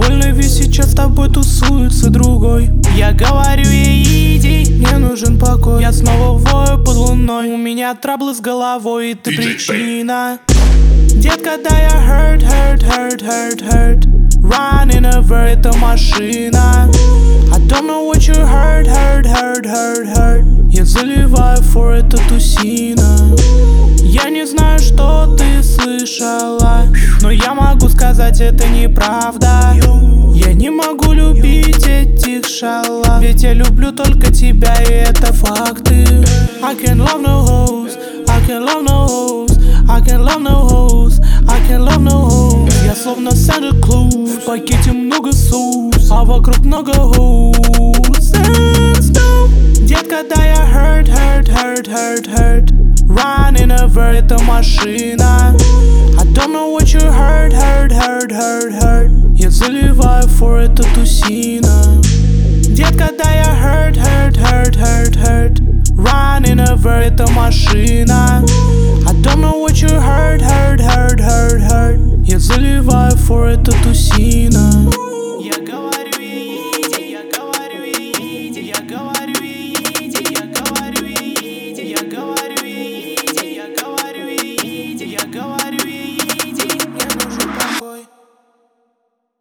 больно, ведь сейчас с тобой тусуется другой. Я говорю ей: иди, мне нужен покой. Я снова вою под луной, у меня траблы с головой, и ты причина. Детка, да я hurt running over, это машина. I don't know what you hurt. Я заливаю for это тусина. Я не знаю, что ты слышала, но я могу сказать, это неправда. Я не могу любить этих шалав, ведь я люблю только тебя, и это факты. I can't love no hoes, I can't love no hoes, I can't love no hoes, I can't love no hoes. Я словно Santa Claus, в пакете много соус, а вокруг много hoes. Детка, да я hurt running over, это машина. I don't know what you hurt. Я заливаю for это тусина. Детка, да я hurt running over, это машина. I don't know what you hurt. Я заливаю for это тусина.